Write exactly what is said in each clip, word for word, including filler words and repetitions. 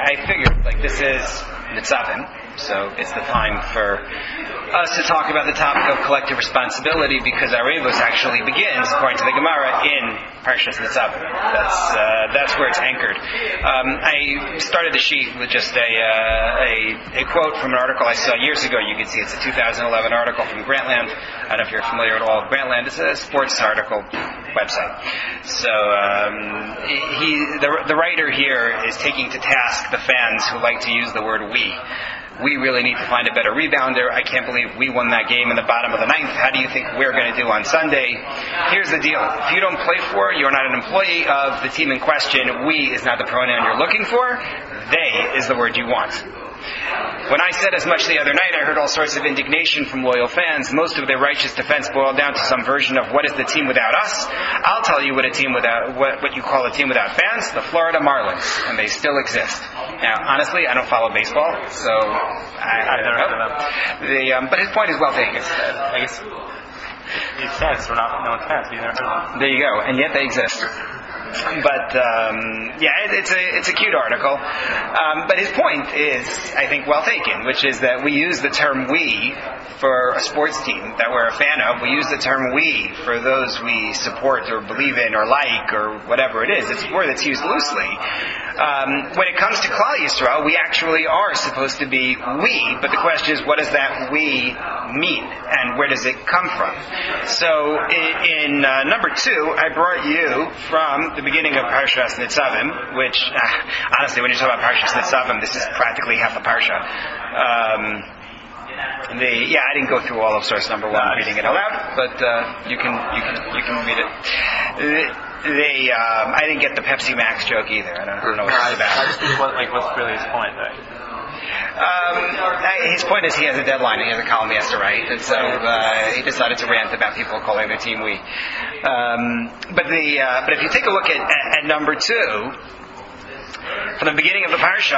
I figured, like, this is Nitzavim, so it's the time for us to talk about the topic of collective responsibility, because our Rebus actually begins, according to the Gemara, in Parshas Nitzavim. That's uh, that's where it's anchored. Um, I started the sheet with just a, uh, a a quote from an article I saw years ago. You can see it's a two thousand eleven article from Grantland. I don't know if you're familiar at all with Grantland. It's a sports article website. So um, he, the, the writer here is taking to task the fans who like to use the word "we." We really need to find a better rebounder. I can't believe we won that game in the bottom of the ninth. How do you think we're going to do on Sunday? Here's the deal. If you don't play for, you're not an employee of the team in question. We is not the pronoun you're looking for. They is the word you want. When I said as much the other night, I heard all sorts of indignation from loyal fans. Most of their righteous defense boiled down to some version of what is the team without us. I'll tell you what a team without what, what you call a team without fans, the Florida Marlins, and they still exist. Now, honestly, I don't follow baseball, so I, I don't know. The, um, but his point is well taken. I guess these fans were not no one's fans. You never heard of them. There you go, and yet they exist. But um, yeah, it, it's a it's a cute article. Um, but his point is, I think, well taken, which is that we use the term "we" for a sports team that we're a fan of. We use the term "we" for those we support or believe in or like or whatever it is. It's a word that's used loosely. Um, when it comes to Klal Yisrael, we actually are supposed to be we. But the question is, what does that "we" mean, and where does it come from? So in, in uh, number two, I brought you from the beginning of Parshas Nitzavim, which, uh, honestly, when you talk about Parshas Nitzavim, this is practically half a parsha. Um, the, yeah, I didn't go through all of source number one, no, reading it aloud, but uh, you can you can you can read it. The, they, um, I didn't get the Pepsi Max joke either. I don't, I don't know what no, it's about. I just think what, like, what's really his point, right? Um, his point is he has a deadline. He has a column he has to write, and so uh, he decided to rant about people calling their team "we." Um, but the uh, but if you take a look at, at, at number two. From the beginning of the parasha,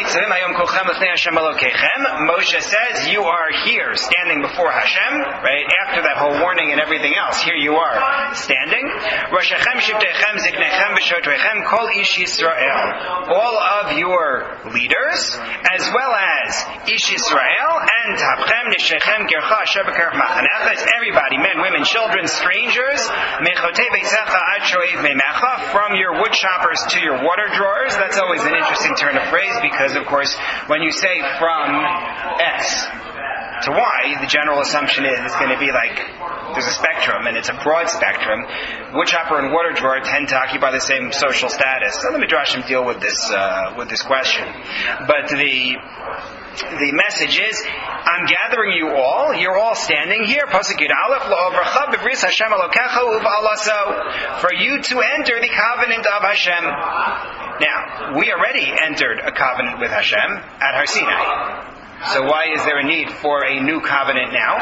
Moshe says, you are here, standing before Hashem, right? After that whole warning and everything else, here you are, standing. All of your leaders, as well as Ish Yisrael, and everybody, men, women, children, strangers, from your wood choppers to your water drawers. That's always an interesting turn of phrase, because, of course, when you say from X to Y, the general assumption is it's going to be like there's a spectrum, and it's a broad spectrum. Woodchopper and water drawer tend to occupy the same social status. So let me Midrashim deal with this uh, with this question. But the the message is, I'm gathering you all. You're all standing here. For you to enter the covenant of Hashem. Now, we already entered a covenant with Hashem at Har Sinai. So why is there a need for a new covenant now?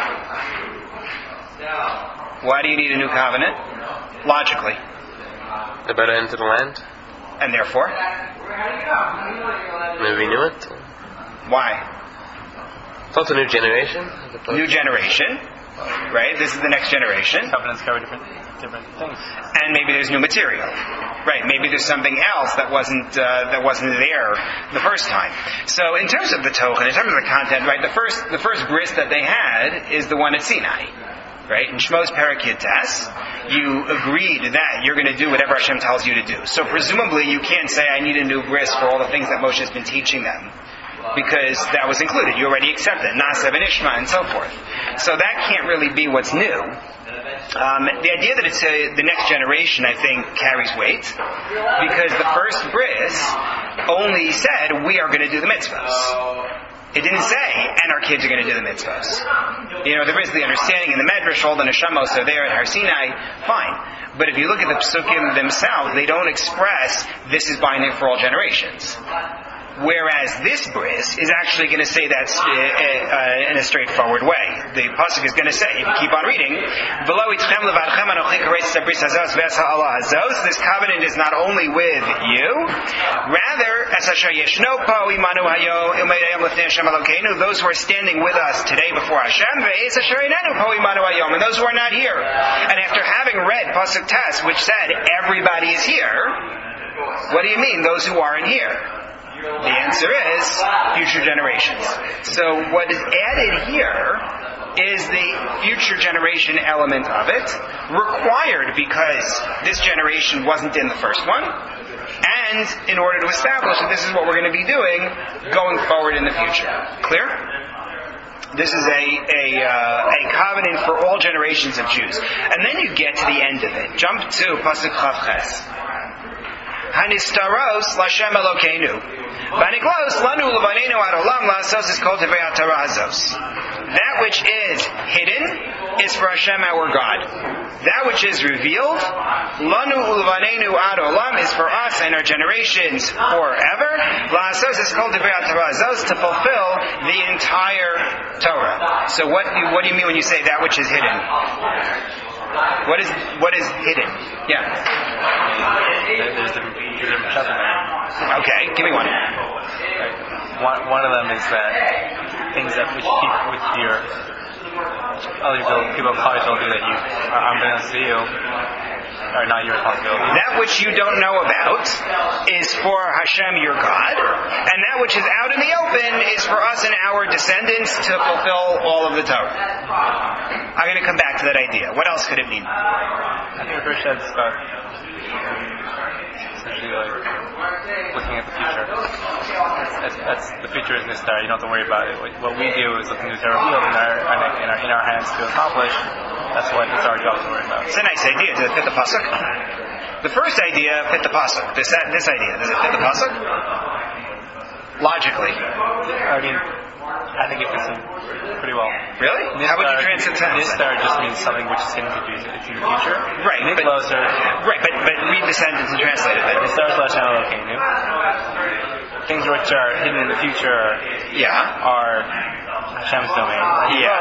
Why do you need a new covenant? Logically. The better enter the land. And therefore? Maybe we knew it. Why? It's also a new generation. New generation. Right? This is the next generation. Covenants cover different different things. And maybe there's new material. Right? Maybe there's something else that wasn't uh, that wasn't there the first time. So in terms of the token, in terms of the content, right? The first the first bris that they had is the one at Sinai. Right? In Shmos Perek Tes, you agreed that you're going to do whatever Hashem tells you to do. So presumably you can't say, I need a new bris for all the things that Moshe has been teaching them, because that was included. You already accepted Nasev and Ishma and so forth. So that can't really be what's new. Um, the idea that it's a, the next generation, I think, carries weight, because the first bris only said, we are going to do the mitzvahs. It didn't say, and our kids are going to do the mitzvahs. You know, there is the understanding in the Medrash, all the neshamos are there at Har Sinai, fine. But if you look at the psukim themselves, they don't express, this is binding for all generations. Whereas this bris is actually going to say that uh, uh, in a straightforward way. The pasuk is going to say, if you keep on reading, this covenant is not only with you, rather, those who are standing with us today before Hashem, and those who are not here. And after having read pasuk Tes, which said everybody is here, what do you mean, those who aren't here? The answer answer is future generations. So what is added here is the future generation element of it, required because this generation wasn't in the first one, and in order to establish that this is what we're going to be doing going forward in the future. Clear? This is a a, uh, a covenant for all generations of Jews. And then you get to the end of it. Jump to Pasuk Chav Ches. Hanistaros Lashem Elokeinu. Vaniglos Lanu Levanenu Ad Olam La'asos is called Tevei HaTorah Azos. That which is hidden is for Hashem our God. That which is revealed, Lanu Levanenu Ad Olam, is for us and our generations forever. La'asos is called Tevei HaTorah Azos, to fulfill the entire Torah. So what do you, what do you mean when you say that which is hidden? What is what is hidden? Yeah. There's different, there's different stuff in there. Okay, give me one. One, one of them is that things that which keep with your other people, people probably told you that you I'm going to see you are not your responsibility. That which you don't know about is for Hashem your God, and that which is out in the open is for us and our descendants to fulfill all of the Torah. I'm going to come back to that idea. What else could it mean? I think the first said about essentially like looking at the future. That's, that's the future is Nistar. You don't have to worry about it. What we do is looking at the revealed in our, in our in our hands to accomplish. That's what it's our job to worry about. It's a nice idea. Does it fit the pasuk? The first idea fit the pasuk. This this idea, does it fit the pasuk? Logically. I mean, I think it fits in pretty well. Really? Nistar, How would you translate that? Nistar just means something which is hidden to be it's in the future. Right. Niklos but, are right, but but read the sentence and translate it. Nistar slash Elokeinu. Things which are hidden in the future Yeah. are Hashem's domain. Yeah.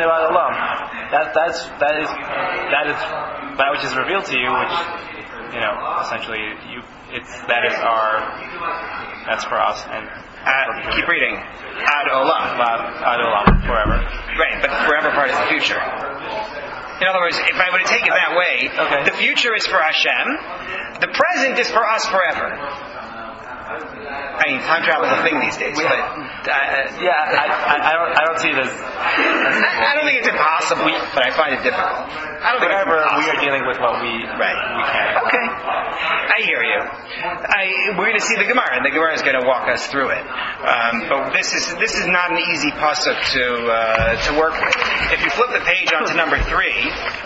That that's that is that is that which is revealed to you, which you know essentially you it's that is our that's for us and uh, keep reading. Ad Olam. Ad Olam forever. Right, but forever part is the future. In other words, if I were to take it that way, okay. The future is for Hashem, the present is for us forever. I mean, time travel is a thing these days, but uh, yeah, I, I, I don't, I don't see it as. I, I don't think it's impossible, but I find it difficult. I don't think However, it's we are dealing with what we right. we can. Okay, I hear you. I, we're going to see the Gemara, and the Gemara is going to walk us through it. Um, but this is this is not an easy pasuk to uh, to work with. If you flip the page onto number three.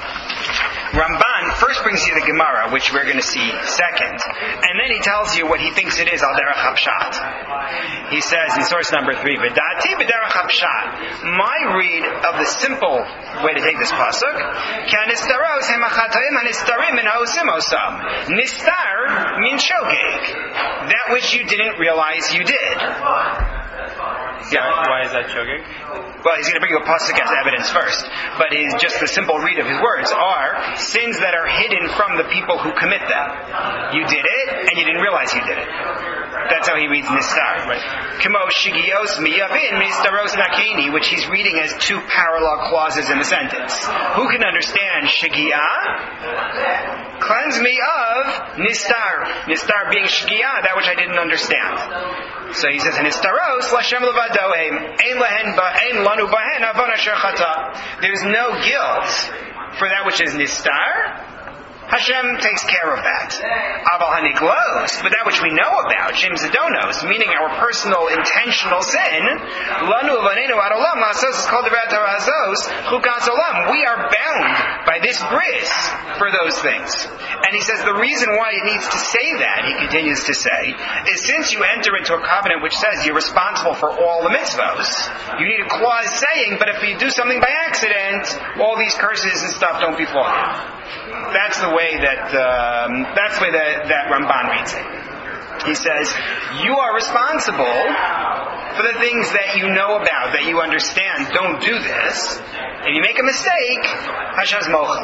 Ramban first brings you the Gemara, which we're going to see second, and then he tells you what he thinks it is al derech hapshat. He says in source number three, "V'dati b'derech hapshat." My read of the simple way to take this pasuk, "Kanistaros hemachatoim hanistarim min haosim osam." Nistar means shogeg, that which you didn't realize you did. Yeah. Why is that shogeg? Well, he's going to bring you a pasuk as evidence first, but his, just the simple read of his words are sins that are hidden from the people who commit them. You did it, and you didn't realize you did it. That's how he reads Nistar. Kimo shigios miyavin mistaros nakini, which he's reading as two parallel clauses in the sentence. Who can understand shigia? Cleanse me of Nistar. Nistar being shigia, that which I didn't understand. So he says, Nistaros lashem levado ein lehen ein lanu bahen avon asher chata. There's no guilt for that which is Nistar. Hashem takes care of that. Aval haniklos, but that which we know about, Jim Zadonos, meaning our personal intentional sin, lanu vanenu adolam lasos is called the Azos chukas olam. We are bound by this bris for those things. And he says the reason why it needs to say that, he continues to say, is since you enter into a covenant which says you're responsible for all the mitzvos, you need a clause saying, but if you do something by accident, all these curses and stuff don't befall you. That's the way that um, that's the way that, that Ramban reads it. He says, you are responsible for the things that you know about, that you understand. Don't do this. If you make a mistake, Hashem's mochel.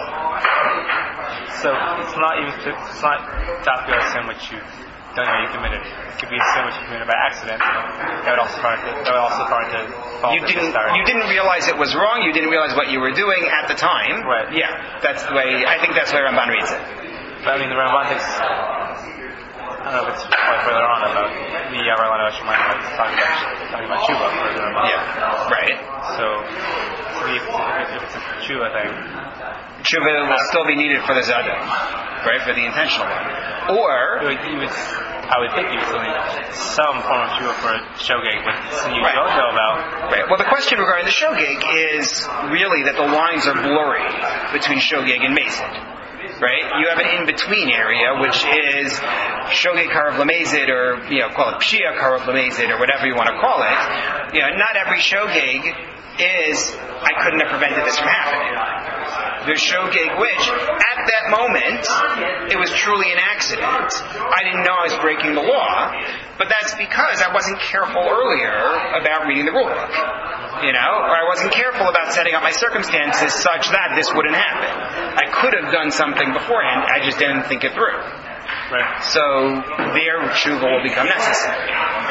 So it's not even it's not dafka a sin which you don't know you committed. It could be a sin which you committed by accident. That would also start to that would also start to fall you didn't you didn't realize it was wrong. You didn't realize what you were doing at the time. Right. Yeah. That's the way. I think that's the way Ramban reads it. But I mean, the Ramban takes. I don't know if it's probably further on about the Avralano Shemaim was talking about talking about tshuva for the Ramah. Yeah, right. So, to me, if it's, if it's a tshuva thing, tshuva will still be needed for the zada, right? For the intentional one, or you would, you would, I would think you would still need some form of tshuva for a shogeg, but you right. don't know about. Right. Well, the question regarding the shogeg is really that the lines are blurry between shogeg and mazid. Right? You have an in-between area, which is shogeg karav lamezid, or, you know, call it pshia karav lamezid, or whatever you want to call it. You know, not every shogeg is, I couldn't have prevented this from happening. There's shogeg which, at that moment, it was truly an accident. I didn't know I was breaking the law, but that's because I wasn't careful earlier about reading the rule book. You know, or I wasn't careful about setting up my circumstances such that this wouldn't happen. I could have done something beforehand, I just didn't think it through. Right. So, their tshuva will become necessary.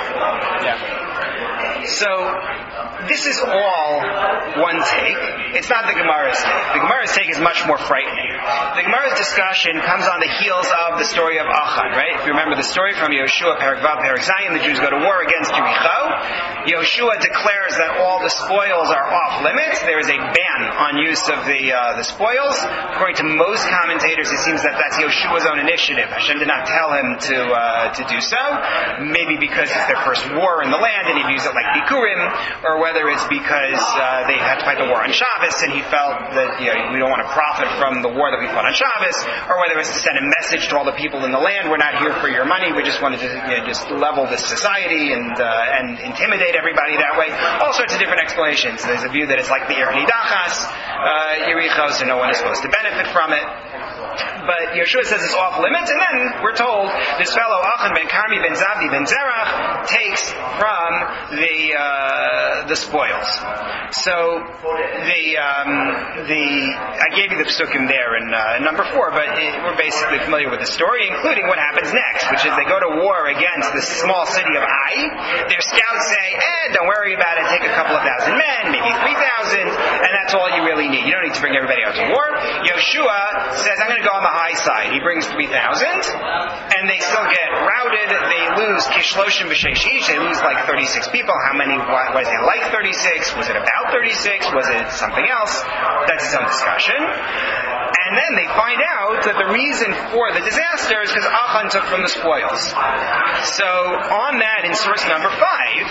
Yeah. So, this is all one take. It's not the Gemara's take. The Gemara's take is much more frightening. The Gemara's discussion comes on the heels of the story of Achan, right? If you remember the story from Yoshua, Perek Vav, Perek Zayin, the Jews go to war against Yericho. Yoshua declares that all the spoils are off limits. There is a ban on use of the uh, the spoils. According to most commentators, it seems that that's Yoshua's own initiative. Hashem did not tell him to uh, to do so. Maybe because it's their first war in the land and he views it like Bikurim, or whether it's because uh, they had to fight the war on Shabbos and he felt that, you know, we don't want to profit from the war that we fought on Shabbos, or whether it's to send a message to all the people in the land, we're not here for your money, we just wanted to, you know, just level this society and uh, and intimidate everybody that way. All sorts of different explanations. There's a view that it's like the Yer Nidachas, uh, Yericho, so no one is supposed to benefit from it. But Yeshua says it's off limits, and then we're told this fellow Achan ben Karmi ben Zabdi ben Zerach takes from the uh, the spoils. So the um, the I gave you the psukim there in uh, number four, but it, we're basically familiar with the story, including what happens next, which is they go to war against the small city of Ai. Their scouts say, "Eh, don't worry about it. Take a couple of thousand men, maybe three thousand, and that's all you really need. You don't need to bring everybody out to war." Yoshua says, "I'm going to go on the high side." He brings three thousand, and they still get routed. They lose kishloshim b'sheish. They lose like thirty-six people. How many? Why, was it like thirty-six? Was it about thirty-six? Was it something else? That's some discussion. And then they find out that the reason for the disaster is because Achan took from the spoils. So on that, in source number five,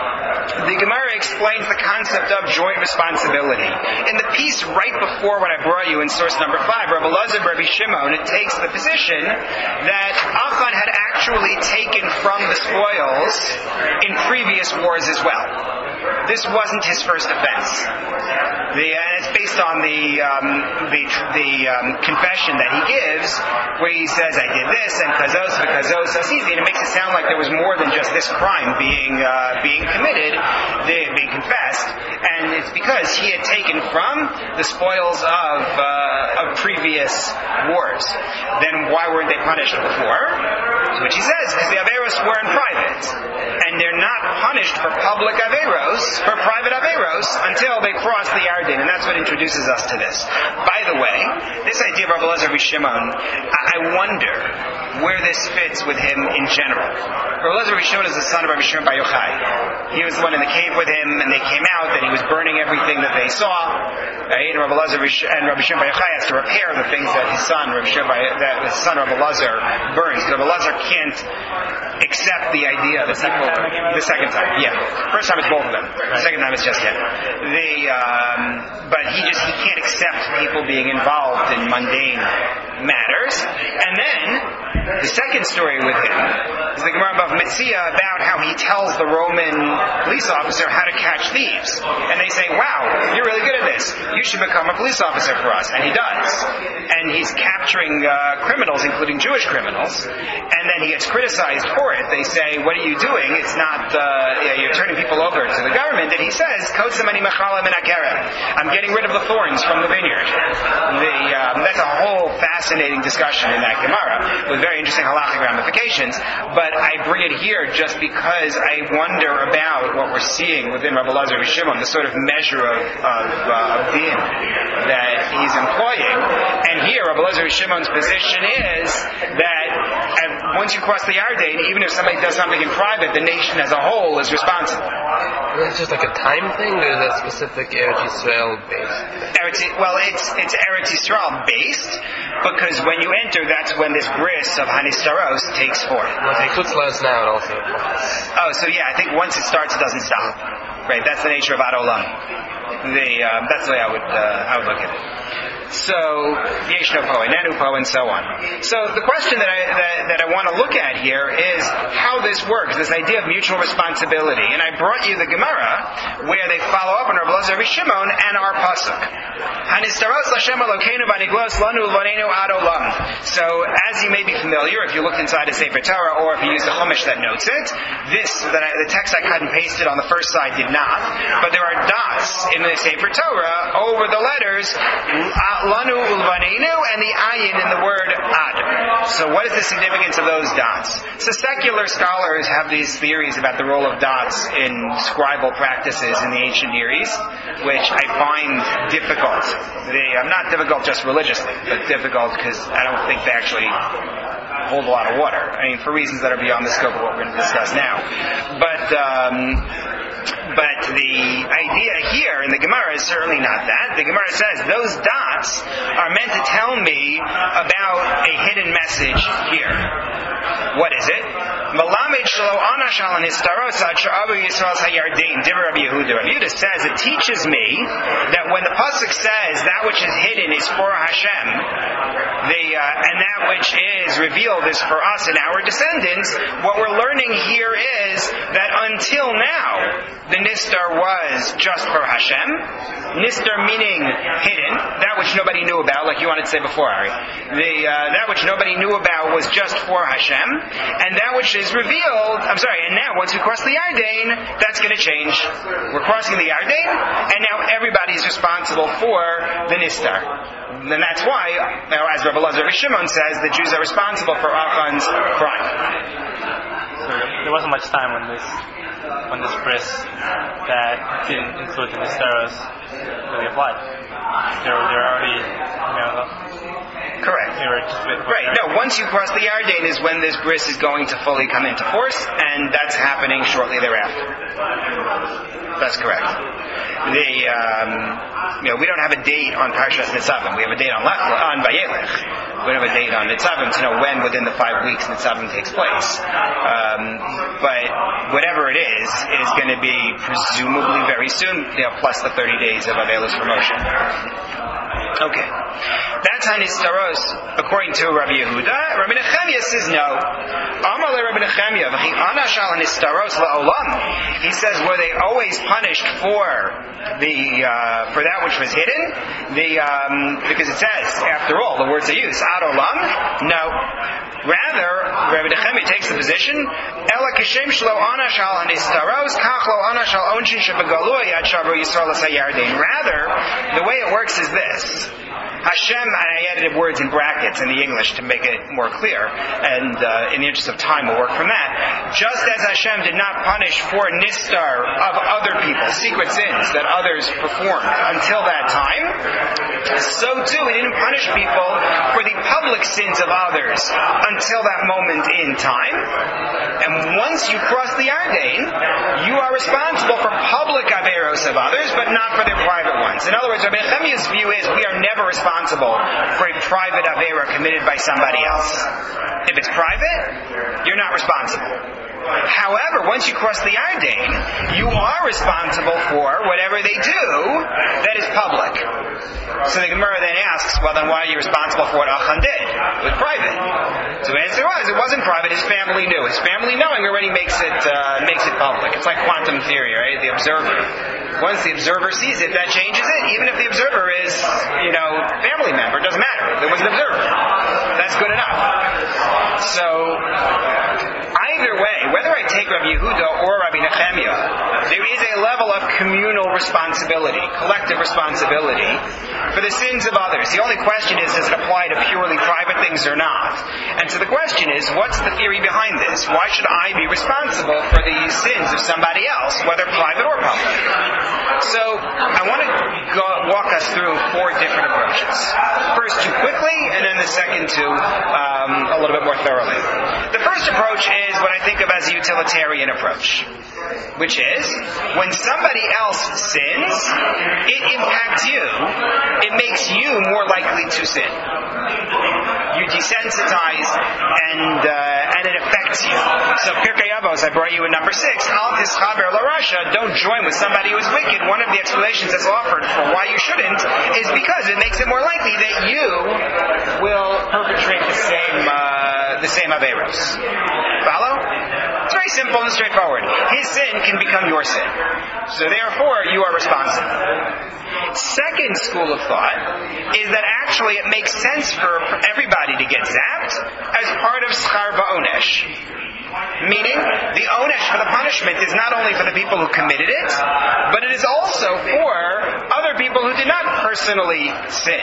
the Gemara explains the concept of joint responsibility. In the piece right before what I brought you in source number five, Rabbi Elazar, Rabbi Shimon, it takes the position that Achan had actually taken from the spoils in previous wars as well. This wasn't his first offense. The, and it's based on the um, the, the um, confession that he gives, where he says, "I did this and kazos v'kazos asizi," and it makes it sound like there was more than just this crime being uh, being committed, being confessed, and it's because he had taken from the spoils of uh, of previous wars. Then why weren't they punished before? Which he says, because the averos were in private, and they're not punished for public averos, for private averos, until they cross the Yarden, and that's what introduces us to this. By the way, this idea of Rabbi Elazar Rabbi Shimon, I wonder where this fits with him in general. Rabbi Elazar Rabbi Shimon is the son of Rabbi Shimon Bar Yochai. He was the one in the cave with him, and they came out, and he was burning everything that they saw. Right? And Rabbi Elazar and Rabbi Shimon Bar Yochai has to repair the things that his son, Rabbi Shimon Bar, that his son Rabbi Elazar burns. Rabbi Elazar can't accept the idea that people, the second time, yeah. First time it's both of them. The second time it's just him. The um, but he just he can't accept people being involved in mundane matters. And then the second story with him is the Gemara Bava Metzia about how he tells the Roman police officer how to catch thieves. And they say, "Wow, you're really good at this. You should become a police officer for us." And he does. And he's capturing uh, criminals, including Jewish criminals. And then he gets criticized for it. They say, "What are you doing? It's not, uh, you're turning people over to the government." And he says, "I'm getting rid of the thorns from the vineyard." The, um, that's a whole fast fascinating discussion in that Gemara with very interesting halachic ramifications, but I bring it here just because I wonder about what we're seeing within Rabbi Elazar Shimon, the sort of measure of, of, uh, of din that he's employing. And here, Rabbi Elazar Shimon's position is that uh, once you cross the Yarden, even if somebody does something in private, the nation as a whole is responsible. It's just like a time thing, or is that specific Eretz Yisrael based? Eretz, well, it's it's Eretz Yisrael based because when you enter, that's when this bris of Hanistaros takes forth. Well, it Chutzlas now, it also. Oh, so yeah, I think once it starts, it doesn't stop. Right, that's the nature of Ad Olam. The um, that's the way I would uh, I would look at it. So Yeshno Po, Nenu Po, and so on. So the question that I that, that I want to look at here is how this works, this idea of mutual responsibility. And I brought you the Gemara where they follow up on Rabbi Elazar Shimon and our pasuk. Hanistaros Lashem Elokeinu v'niglos lanu l'vanenu ad olam. So as you may be familiar, if you looked inside a Sefer Torah or if you use the Chumash that notes it, this that I, the text I cut and pasted on the first side did not. But there are dots in the Sefer Torah over the letters lanu ulvanenu and the ayin in the word ad. So what is the significance of those dots? So secular scholars have these theories about the role of dots in scribal practices in the ancient Near East, which I find difficult. They, I'm not difficult just religiously, but difficult because I don't think they actually hold a lot of water. I mean, for reasons that are beyond the scope of what we're going to discuss now. But um, but the idea here in the Gemara is certainly not that. The Gemara says those dots are meant to tell me about a hidden message here. What is it? Malamed shelo anashal and histarosa sha'avu Yisrael's hayardein. Divrei Rabbi Yehuda. Rabbi Yehuda says it teaches me that when the pasuk says that which is hidden is for Hashem, the uh, and that which is revealed is for us and our descendants. What we're learning here is that until now, the nistar was just for Hashem. Nistar meaning hidden, that which nobody knew about, like you wanted to say before, Ari. The uh, that which nobody knew about was just for Hashem, and that which is revealed. I'm sorry. And now, once we cross the Yarden, that's going to change. We're crossing the Yarden, and now everybody is responsible for the nistar. And that's why, you know, as Rabbi Elazar Shimon says, the Jews are responsible for Achan's crime. So there wasn't much time when this when this bris that didn't include the Nisteros really applied. They were, they were already, you know, correct. They were just with, right. No, once you cross the Yarden is when this bris is going to fully come into force, and that's happening shortly thereafter. That's correct. The um, you know, we don't have a date on Parshas Nitzavim. We have a date on Lech, on Vayelech. We don't have a date on Nitzavim to know when within the five weeks Nitzavim takes place. Um, but whatever it is, it is going to be presumably very soon, you know, plus the thirty days of Avelos for Moshe. Okay. That's Hanistaros, according to Rabbi Yehuda. Rabbi Nechemia says no. Amar le Rabbi Nechemia, v'chi anashal Hanistaros la'olam. He says, were they always punished for the uh, for that which was hidden? The um, because it says, after all, the words they use, ad olam? No. Rather, Rabbi Nechemia takes the position, Ela kishem shlo anashal Hanistaros, kach lo anashal onshin shebegalui ad shavru Yisrael l'sayardein. Rather, the way it works is this. Hashem, and I added words in brackets in the English to make it more clear, and uh, in the interest of time we'll work from that. Just as Hashem did not punish for nistar of other people, secret sins that others performed until that time, so too He didn't punish people for the public sins of others until that moment in time. And once you cross the Yarden, you are responsible for public averos of others, but not for their private ones. In other words, Rabbi Nechemia's view is we are never responsible for a private avera committed by somebody else. If it's private, you're not responsible. However, once you cross the Yarden, you are responsible for whatever they do that is public. So the Gemara then asks, well then why are you responsible for what Achan did? It was private. So the answer was, it wasn't private, his family knew. His family knowing already makes it uh, makes it public. It's like quantum theory, right? The observer. Once the observer sees it, that changes it. Even if the observer is, you know, family member, it doesn't matter. There was an observer. That's good enough. So, either way, whether I take Rabbi Yehuda or Rabbi Nechemia, there is a level of communal responsibility, collective responsibility for the sins of others. The only question is, does it apply to purely private things or not? And so the question is, what's the theory behind this? Why should I be responsible for the sins of somebody else, whether private or public? So I want to go, walk us through four different approaches. First, two quickly, and then the second two um, a little bit more thoroughly. The first approach is what I think of as a utilitarian approach, which is when somebody else sins, it impacts you. It makes you more likely to sin. You desensitize, and uh, and it affects you. So Pirkei Avos, I brought you in number six. Al tischaber l'rasha, don't join with somebody who is wicked. One of the explanations that's offered for why you shouldn't is because it makes it more likely that you will perpetrate the same uh, the same averos. Follow? It's very simple and straightforward. His sin can become your sin. So therefore, you are responsible. Second school of thought is that actually it makes sense for everybody to get zapped as part of schar ba'onesh. Meaning, the onesh for the punishment is not only for the people who committed it, but it is also for other people who did not personally sin.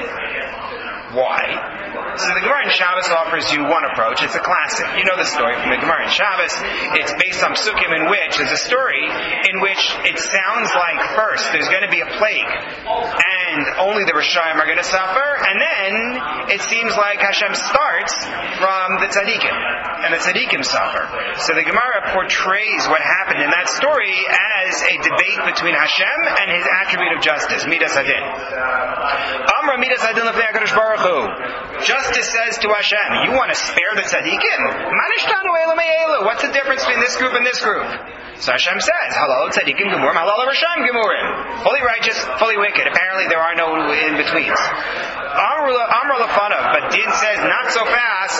Why? So the Gemara in Shabbos offers you one approach. It's a classic. You know the story from the Gemara in Shabbos. It's based on Psukim, in which there's a story in which it sounds like first there's going to be a plague and only the Rishayim are going to suffer, and then it seems like Hashem starts from the Tzaddikim, and the Tzaddikim suffer. So the Gemara portrays what happened in that story as a debate between Hashem and his attribute of justice, Midas Hadin. Amra Midas Hadin Lefnei HaKadosh Baruch Hu. Justice says to Hashem, you want to spare the tzaddikim? What's the difference between this group and this group? So Hashem says, halal tzaddikim gemurim, halal rasham gemurim. Fully righteous, fully wicked. Apparently there are no in-betweens. Amr Lafanov, but Din says, not so fast.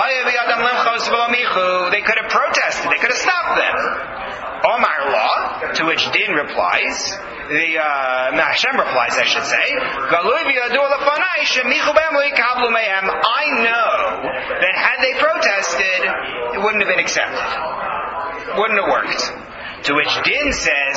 They could have protested. They could have stopped them. Omar law, to which Din replies, the uh, Hashem replies, I should say, I know that had they protested, it wouldn't have been accepted. Wouldn't have worked. To which Din says,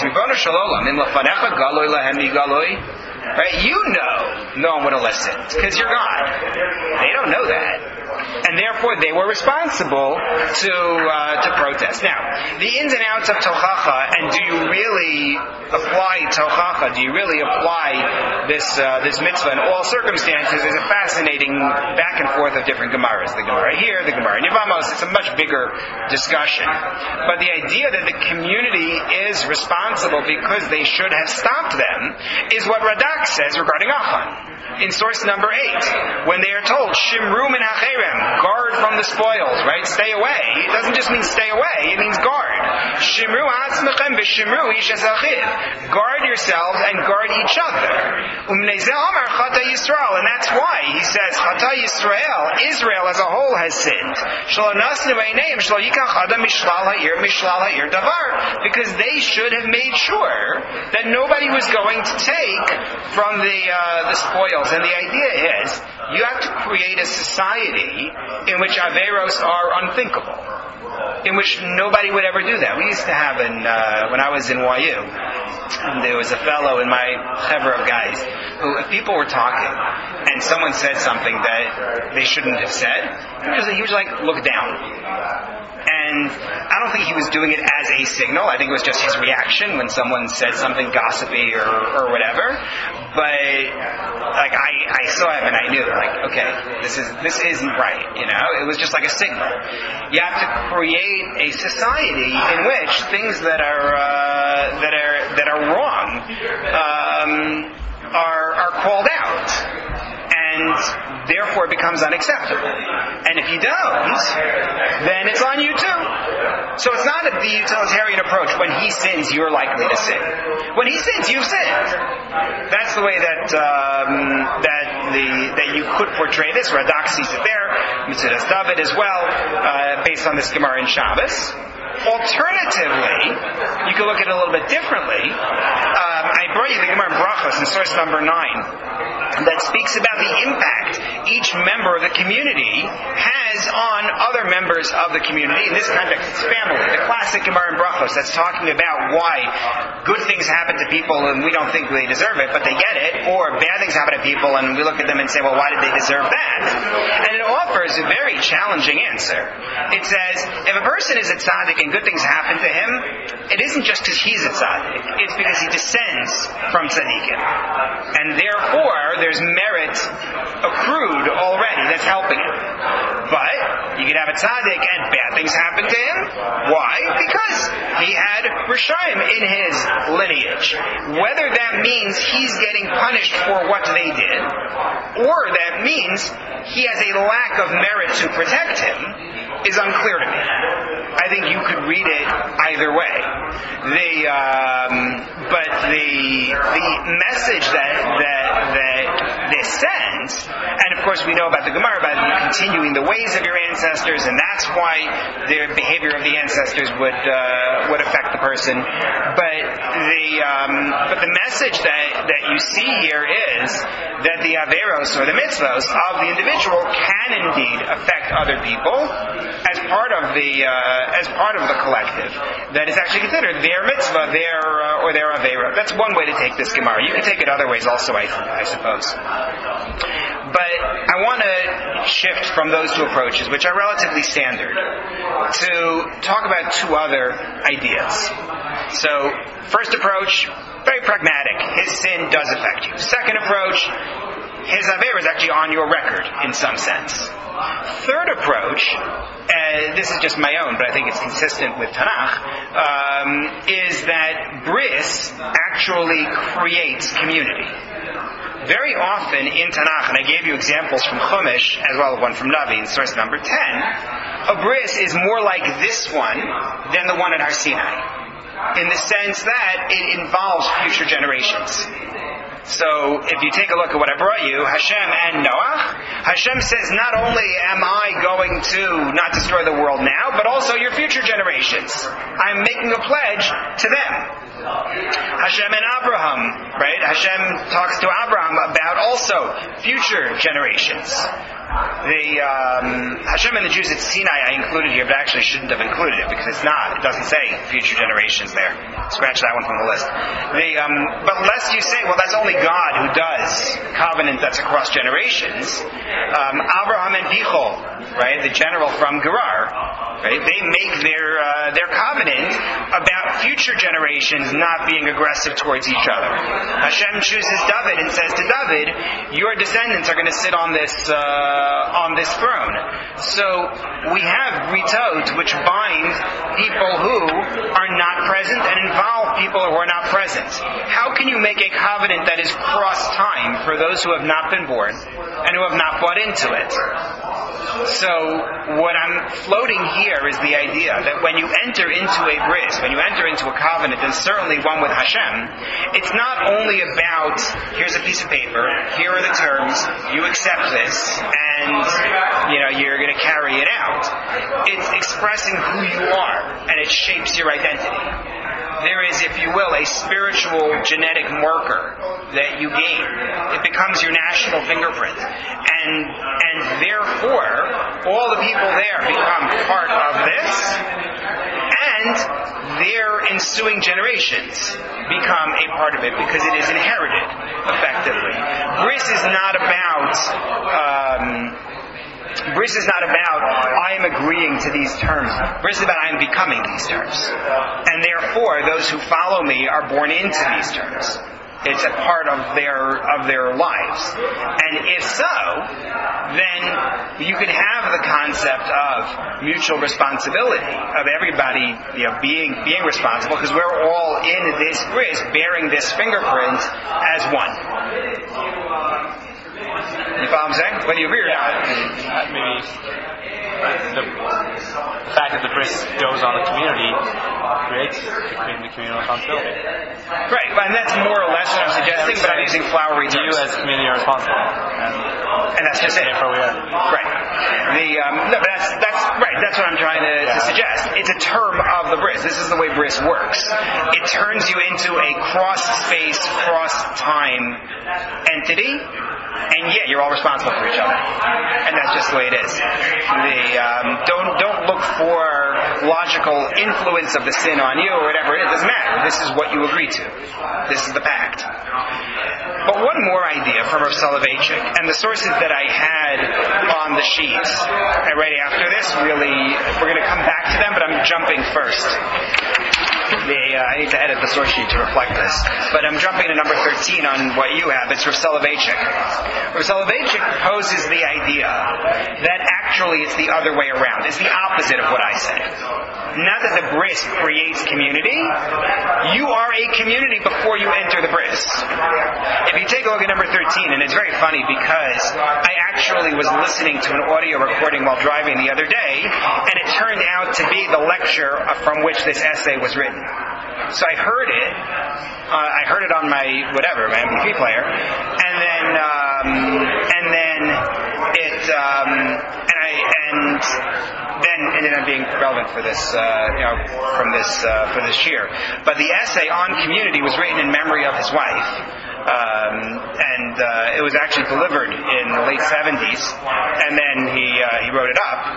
right? You know no one would have listened, because you're God. They don't know that. And therefore, they were responsible to uh, to protest. Now, the ins and outs of Tochacha, and do you really apply Tochacha? Do you really apply this uh, this mitzvah in all circumstances? Is a fascinating back and forth of different Gemaras. The Gemara here, the Gemara in Yevamos. It's a much bigger discussion. But the idea that the community is responsible because they should have stopped them is what Radak says regarding Achan. In source number eight, when they are told, Shimru min hacherem, guard from the spoils, right? Stay away. It doesn't just mean stay away, it means guard. Shimru atzmechem v'shimru ish hazachiv. Guard yourselves and guard each other. Umnezeh amar chata Yisrael, and that's why he says, chata Yisrael, Israel as a whole has sinned. Shlo nasnu eineim, shlo yikach adam mishlal ha'ir, mishlal ha'ir davar. Because they should have made sure that nobody was going to take from the, uh, the spoils. And the idea is, you have to create a society in which Averos are unthinkable, in which nobody would ever do that. We used to have, in, uh, when I was in Y U, there was a fellow in my chevra of guys who, if people were talking and someone said something that they shouldn't have said, he was, he was like, look down. And I don't think he was doing it as a signal. I think it was just his reaction when someone said something gossipy or, or whatever. But like I, I saw him and I knew, like, okay, this is this isn't right. You know, it was just like a signal. You have to create a society in which things that are uh, that are that are wrong um, are are called out. And therefore it becomes unacceptable. And if you don't, then it's on you too. So it's not the utilitarian approach. When he sins, you're likely to sin. When he sins, you've sinned. That's the way that um, that the that you could portray this. Radak sees it there. Mitzudas David as well, uh, based on this Gemara in Shabbos. Alternatively, you can look at it a little bit differently. Um, I brought you the Gemara in Brachos in source number nine that speaks about the impact each member of the community has on other members of the community. In this context, it's family. The classic Gemara in Brachos that's talking about why good things happen to people and we don't think they deserve it, but they get it, or bad things happen to people and we look at them and say, well, why did they deserve that? And it offers a very challenging answer. It says, if a person is a tzaddik and good things happen to him, it isn't just because he's a tzaddik. It's because he descends from tzaddikim. And therefore, there's merit accrued already that's helping him. But you could have a tzaddik and bad things happen to him. Why? Because he had Rishayim in his lineage. Whether that means he's getting punished for what they did, or that means he has a lack of merit to protect him, is unclear to me. I think you could read it either way. The um, but the the message that that that this sends, and of course we know about the Gemara about you continuing the ways of your ancestors, and that's why the behavior of the ancestors would uh, would affect the person. But the um, but the message that that you see here is that the averos or the mitzvos of the individual can indeed affect other people as part of the uh, as part of the collective. That is actually considered their mitzvah, their uh, or their avera. That's one way to take this Gemara. You can take it other ways also, I, I suppose. But I want to shift from those two approaches, which are relatively standard, to talk about two other ideas. So, first approach, very pragmatic. His sin does affect you. Second approach, his avera is actually on your record in some sense. Third approach, uh, this is just my own, but I think it's consistent with Tanakh, um, is that bris actually creates community. Very often in Tanakh, and I gave you examples from Chumash as well as one from Navi in source number ten, a bris is more like this one than the one at Har Sinai, in the sense that it involves future generations. So, if you take a look at what I brought you, Hashem and Noach, Hashem says, not only am I going to not destroy the world now, but also your future generations. I'm making a pledge to them. Hashem and Abraham, right? Hashem talks to Abraham about also future generations. The um, Hashem and the Jews at Sinai I included here, but I actually shouldn't have included it because it's not. It doesn't say future generations there. Scratch that one from the list. The, um, but lest you say, well, that's only God who does covenant that's across generations. Um, Abraham and Bichol, right, the general from Gerar, right, they make their uh, their covenant about future generations not being aggressive towards each other. Hashem chooses David and says to David, your descendants are going to sit on this uh, on this throne. So we have britot which bind people who are not present and involve people who are not present. How can you make a covenant that is cross-time for those who have not been born and who have not bought into it? So what I'm floating here is the idea that when you enter into a bris, when you enter into a covenant, and certainly one with Hashem, it's not only about, here's a piece of paper, here are the terms, you accept this, and you know you're going to carry it out. It's expressing who you are, and it shapes your identity. There is, if you will, a spiritual genetic marker that you gain. It becomes your national fingerprint. And and therefore, all the people there become part of this, and their ensuing generations become a part of it because it is inherited, effectively. Bris is not about... Um, Bris is not about, I am agreeing to these terms. Bris is about, I am becoming these terms. And therefore, those who follow me are born into these terms. It's a part of their of their lives. And if so, then you can have the concept of mutual responsibility, of everybody you know, being being responsible, because we're all in this bris, bearing this fingerprint as one. You follow what I'm saying? Whether you agree or yeah, not. Uh, maybe the, the fact that the bris goes on the community creates the communal responsibility. Right, and that's more or less what I'm suggesting, but I'm using flowery terms. You as a community are responsible. And, and that's just it. Therefore we are. Right. The, um, no, but that's, that's, right, Right, that's what I'm trying to, to suggest. It's a term of the bris. This is the way bris works. It turns you into a cross-space, cross-time entity, and yet you're all responsible for each other. And that's just the way it is. The, um, don't don't look for logical influence of the sin on you or whatever it is. It doesn't matter. This is what you agree to. This is the pact. But one more idea from Rav Soloveitchik, and the sources that I had on the sheets. And right after this, really, we're going to come back to them, but I'm jumping first. The, uh, I need to edit the source sheet to reflect this. But I'm jumping to number thirteen on what you have. It's Rav Soloveitchik. Rav Soloveitchik poses the idea that actually it's the other way around. It's the opposite of what I said. Not that the bris creates community. You are a community before you enter the bris. If you take a look at number thirteen, and it's very funny because I actually was listening to an audio recording while driving the other day, and it turned out to be the lecture from which this essay was written. So I heard it. Uh, I heard it on my whatever, my M P three player, and then um, and then it um, and I and then ended up being relevant for this, uh, you know, from this uh, for this year. But the essay on community was written in memory of his wife. Um, and uh, it was actually delivered in the late seventies, and then he uh, he wrote it up.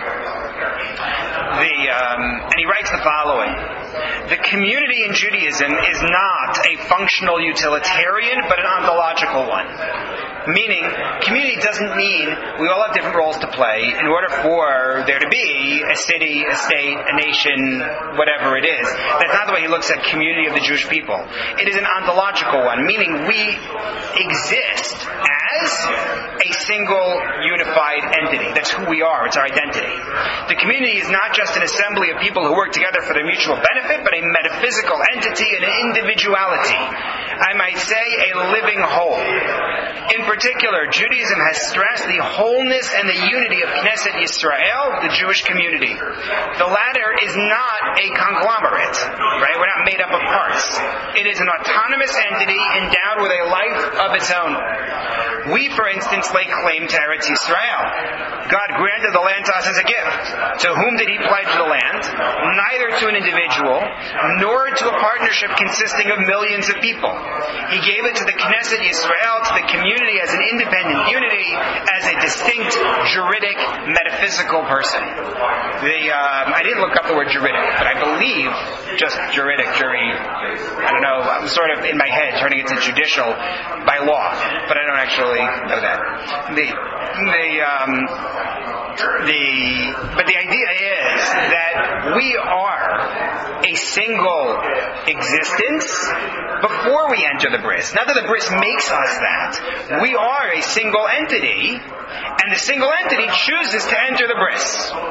The um, and he writes the following: the community in Judaism is not a functional utilitarian, but an ontological one. Meaning, community doesn't mean we all have different roles to play in order for there to be a city, a state, a nation, whatever it is. That's not the way he looks at community of the Jewish people. It is an ontological one, meaning we exist as a single unified entity. That's who we are. It's our identity. The community is not just an assembly of people who work together for their mutual benefit, but a metaphysical entity and an individuality. I might say a living whole. In particular, Judaism has stressed the wholeness and the unity of Knesset Yisrael, the Jewish community. The latter is not a conglomerate, right? We're not made up of parts. It is an autonomous entity endowed with a life of its own. We, for instance, lay claim to Eretz Yisrael. God granted the land to us as a gift. To whom did He pledge the land? Neither to an individual, nor to a partnership consisting of millions of people. He gave it to the Knesset Yisrael, to the community as an independent unity, as a distinct, juridic, metaphysical person. The um, I didn't look up the word juridic, but I believe just juridic, jury, I don't know, I'm sort of in my head turning it to judicial by law, but I don't actually know that. The, the, um, the, but the idea is that we are a single existence before we enter the bris. Not that the bris makes us that. We are a single entity, and the single entity chooses to enter the bris.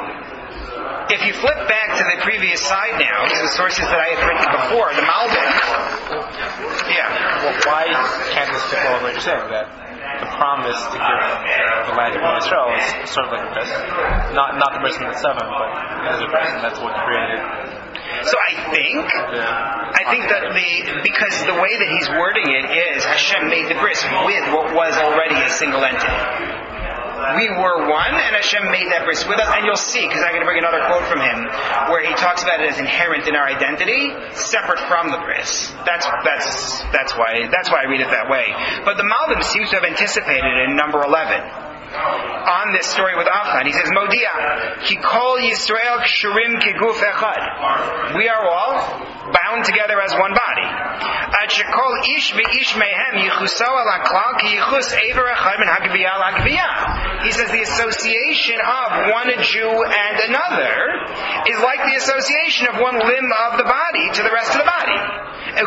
If you flip back to the previous slide now, to the sources that I had printed before, the Malbim. Yeah. Well, why can't this fit all what you're saying? That the promise to give the land to Israel is sort of like a bris. Not, not the bris in the seven, but as a bris, and that's what created. So I think, I think that the, because the way that he's wording it is, Hashem made the bris with what was already a single entity. We were one, and Hashem made that bris with us, and you'll see, because I'm going to bring another quote from him, where he talks about it as inherent in our identity, separate from the bris. That's that's that's why that's why I read it that way. But the Malbim seems to have anticipated it in number eleven. On this story with Achan, he says, Modia, ki kol Yisrael kshurim kiguf echad. We are all bound together as one body. Ad shekol ish v'ish mehem yichuso al haklal ki yichus ever echad min hagviyah al hagviyah. He says the association of one Jew and another is like the association of one limb of the body to the rest of the body. And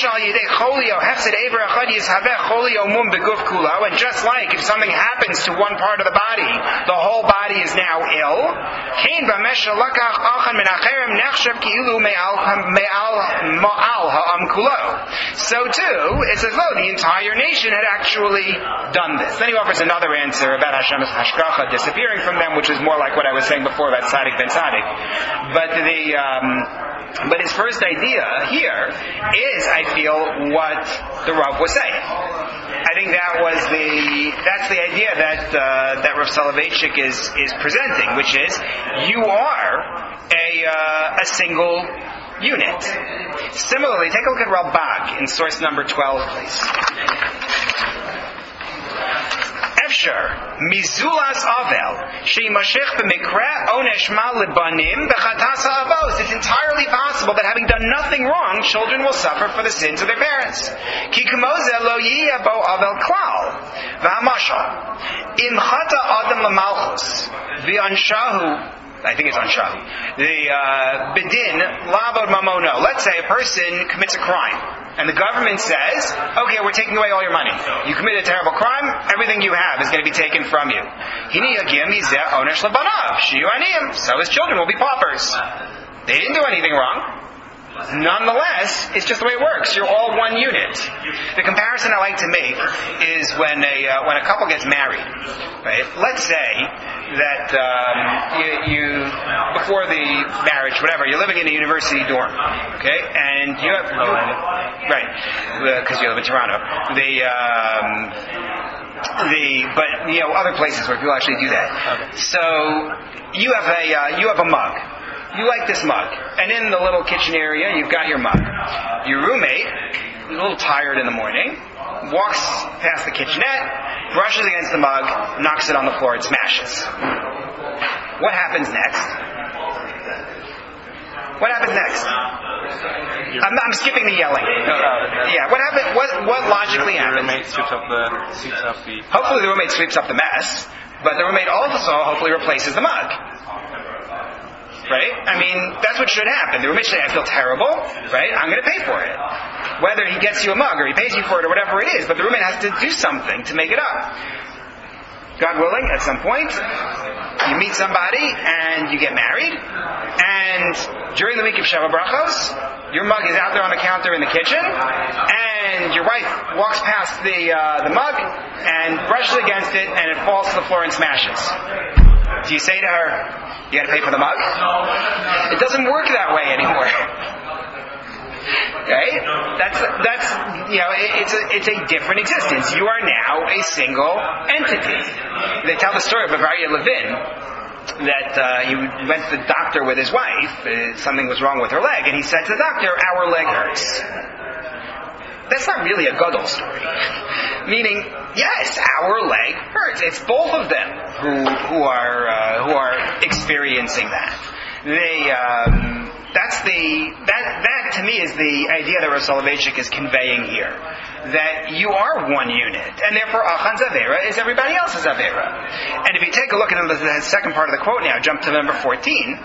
just like if something happens to one part of the body, the whole body is now ill. So too, it's as though the entire nation had actually done this. Then he offers another answer about Hashem's hashgacha disappearing from them, which is more like what I was saying before about Tzaddik ben Tzaddik. But the um, But his first idea here is, I feel, what the Rav was saying. I think that was the that's the idea that uh, that Rav Soloveitchik is is presenting, which is you are a uh, a single unit. Similarly, take a look at Ralbag in source number twelve, please. Efshar mizulas avel sheimashich b'mikra onesh ma libanim b'chatasa avos. It's entirely possible that having done nothing wrong, children will suffer for the sins of their parents. Ki k'moze lo yiyah bo avel klal v'hamashal im chata adam l'malchus v'anshahu. I think it's on Shahu. The uh, Bedin, Labod Mamono. Let's say a person commits a crime, and the government says, okay, we're taking away all your money. You committed a terrible crime, everything you have is going to be taken from you. So his children will be paupers. They didn't do anything wrong. Nonetheless, it's just the way it works. You're all one unit. The comparison I like to make is when a uh, when a couple gets married. Right? Let's say that um, you, you before the marriage, whatever, you're living in a university dorm, okay, and you have you, right because uh, you live in Toronto. The um, the but you know other places where people actually do that. Okay. So you have a uh, you have a mug. You like this mug. And in the little kitchen area, you've got your mug. Your roommate, a little tired in the morning, walks past the kitchenette, brushes against the mug, knocks it on the floor, and smashes. What happens next? What happens next? I'm, I'm skipping the yelling. No, yeah, what happens? What, what logically happens? The roommate sweeps up the, sweeps up the... Hopefully the roommate sweeps up the mess, but the roommate also hopefully replaces the mug. Right? I mean, that's what should happen. The roommate should say, I feel terrible, right? I'm going to pay for it. Whether he gets you a mug or he pays you for it or whatever it is, but the roommate has to do something to make it up. God willing, at some point, you meet somebody and you get married, and during the week of Sheva Brachos, your mug is out there on the counter in the kitchen, and your wife walks past the uh, the mug and brushes against it, and it falls to the floor and smashes. Do you say to her, you got to pay for the mug? It doesn't work that way anymore. Right? That's that's you know it's a it's a different existence. You are now a single entity. They tell the story of Bavaria Levin that uh, he went to the doctor with his wife. Uh, something was wrong with her leg, and he said to the doctor, "Our leg hurts." That's not really a Gadol story. Meaning, yes, our leg hurts. It's both of them who who are uh, who are experiencing that. They um, that's the that that to me is the idea that Rav Soloveitchik is conveying here. That you are one unit, and therefore Achan's Avera is everybody else's Avera. And if you take a look at the second part of the quote now, jump to number fourteen.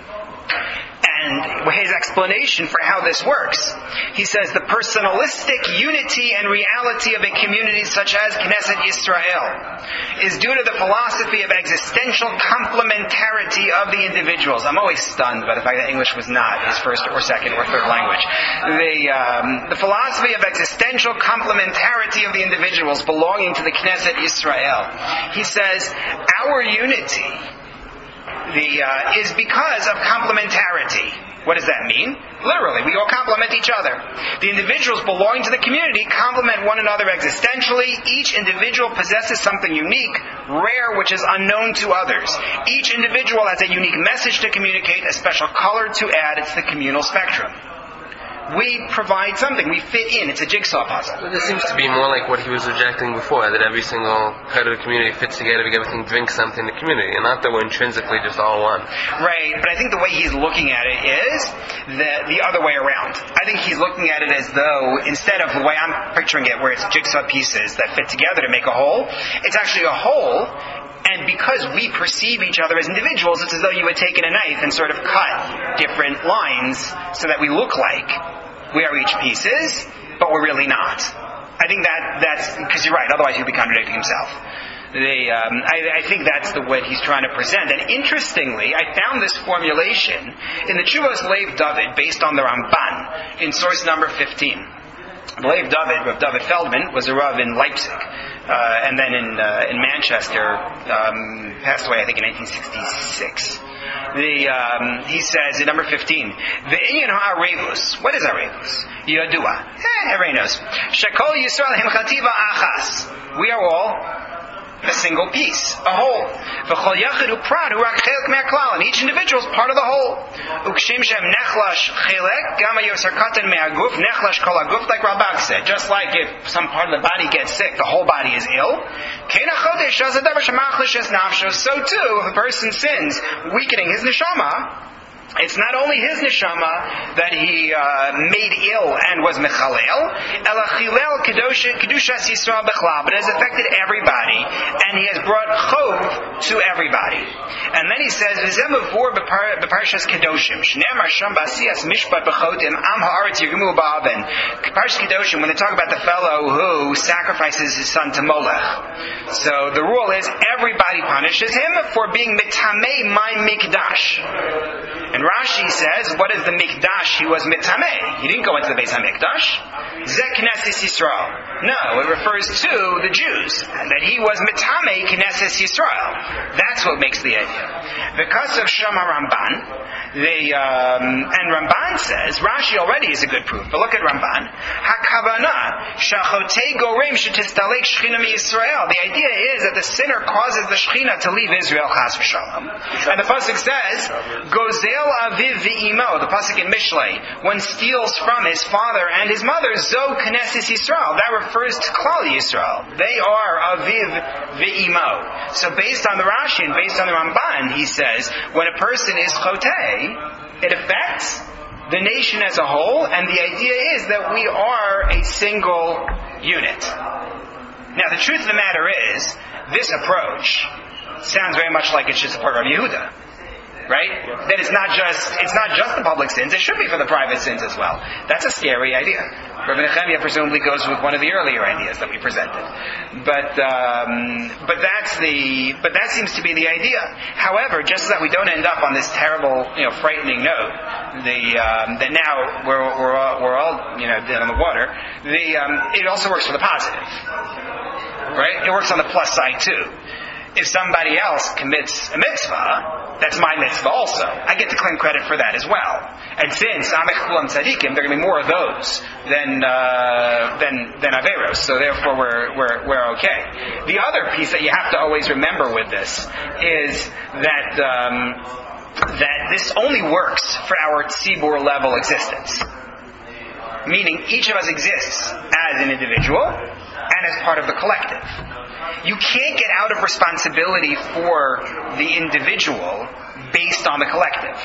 And his explanation for how this works, he says the personalistic unity and reality of a community such as Knesset Yisrael is due to the philosophy of existential complementarity of the individuals. I'm always stunned by the fact that English was not his first or second or third language. The, um, the philosophy of existential complementarity of the individuals belonging to the Knesset Yisrael. He says our unity The, uh, is because of complementarity. What does that mean? Literally, we all complement each other. The individuals belonging to the community complement one another existentially. Each individual possesses something unique, rare, which is unknown to others. Each individual has a unique message to communicate, a special color to add to the communal spectrum. We provide something. We fit in. It's a jigsaw puzzle. Well, this seems to be more like what he was rejecting before, that every single head of the community fits together, everything brings something to the community, and not that we're intrinsically just all one. Right, but I think the way he's looking at it is the, the other way around. I think he's looking at it as though, instead of the way I'm picturing it, where it's jigsaw pieces that fit together to make a whole, it's actually a whole. And because we perceive each other as individuals, it's as though you had taken a knife and sort of cut different lines so that we look like we are each pieces, but we're really not. I think that that's because you're right. Otherwise, he'd be contradicting himself. They, um, I, I think that's the what he's trying to present. And interestingly, I found this formulation in the Tshuvos Lev David, based on the Ramban, in source number fifteen. Lev David, Rav David Feldman, was a Rav in Leipzig, uh, and then in uh, in Manchester, um, passed away, I think, in nineteen sixty-six. the um, he says in number fifteen, the Inyan ha'arevus. What is arevus? Yadua. Eh, everybody knows. Shekol Yisrael hem chativa achas. We are all a single piece, a whole. V'chol yachid u'prat hu rak chelek me'aklal, and each individual is part of the whole. U'kshem shem nechlash chelek, gam hayosar katan me'aguf, nechlash kol aguf, like Rambam said. Just like if some part of the body gets sick, the whole body is ill. Kein hachodesh shaz hadavar shemachlish es nafsho. So too, if a person sins, weakening his neshama, it's not only his neshama that he uh, made ill and was mechalel, ela chilel kedushas Yisrael bechlal, but it has affected everybody, and he has brought chov to everybody. And then he says, "V'zem avur b'parshas kedoshim, shneimar sham b'asiyas mishpat b'chotim am haaretz yirgemu ba'aven." Parshas kedoshim, when they talk about the fellow who sacrifices his son to Molech, so the rule is everybody punishes him for being mitamei my mikdash. And Rashi says, what is the mikdash? He was mitameh. He didn't go into the Beis HaMikdash. Zeh Knesset Yisrael. No, it refers to the Jews. That he was mitameh Knesset Yisrael. That's what makes the idea. Because of Shama Ramban, the, um, and Ramban says, Rashi already is a good proof, but look at Ramban. HaKavana, Shachotei Gorim Shetistalek Shechina Yisrael. The idea is that the sinner causes the Shechina to leave Israel, Chas v'Shalom. And the pasuk says, Gozel Aviv v'Imo, the pasuk in Mishlei, one steals from his father and his mother, Zo Knesset Yisrael. That refers to Klal Yisrael. They are Aviv v'Imo. So based on the Rashi and based on the Ramban, he says, when a person is Chotei, it affects the nation as a whole, and the idea is that we are a single unit. Now, the truth of the matter is, this approach sounds very much like it should support Rabbi Yehuda. Right? That it's not just it's not just the public sins, it should be for the private sins as well. That's a scary idea. Rabbi Nechemia presumably goes with one of the earlier ideas that we presented. But um, but that's the but that seems to be the idea. However, just so that we don't end up on this terrible, you know, frightening note, the um, that now we're we're all, we're all you know dead on the water. The um, it also works for the positive. Right? It works on the plus side too. If somebody else commits a mitzvah, that's my mitzvah also. I get to claim credit for that as well. And since Amech Kulam Tzadikim, there are going to be more of those than uh, than than Averos. So therefore, we're we're we're okay. The other piece that you have to always remember with this is that um, that this only works for our tzibur level existence. Meaning, each of us exists as an individual and as part of the collective. You can't get out of responsibility for the individual based on the collective.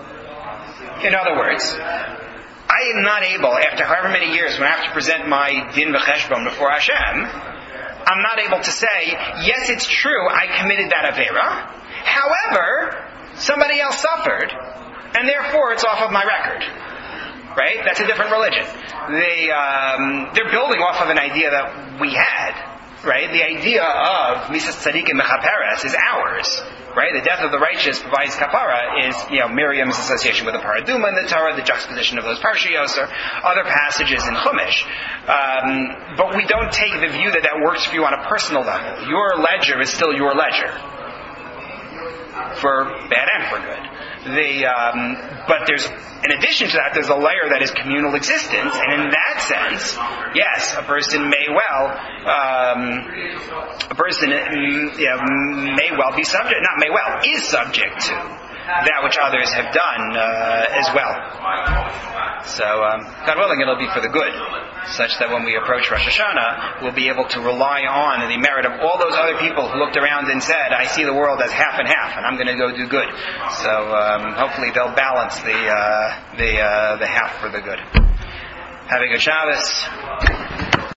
In other words, I am not able, after however many years, when I have to present my din v'cheshbon before Hashem, I'm not able to say, yes, it's true, I committed that avera. However, somebody else suffered, and therefore it's off of my record. Right? That's a different religion. They, um, they're building off of an idea that we had. Right? The idea of Misas Tzadikim Mechaperes is ours. Right? The death of the righteous provides kapara is, you know, Miriam's association with the paraduma in the Torah, the juxtaposition of those parshios, or other passages in Chumash. Um, but we don't take the view that that works for you on a personal level. Your ledger is still your ledger. For bad and for good. The, um, but there's, in addition to that, there's a layer that is communal existence, and in that sense, yes, a person may well, um, a person you know, may well be subject, not may well, is subject to that which others have done uh, as well. So, um, God willing, it'll be for the good, such that when we approach Rosh Hashanah, we'll be able to rely on the merit of all those other people who looked around and said, I see the world as half and half, and I'm going to go do good. So, um, hopefully they'll balance the, uh, the, uh, the half for the good. Have a good Shabbos.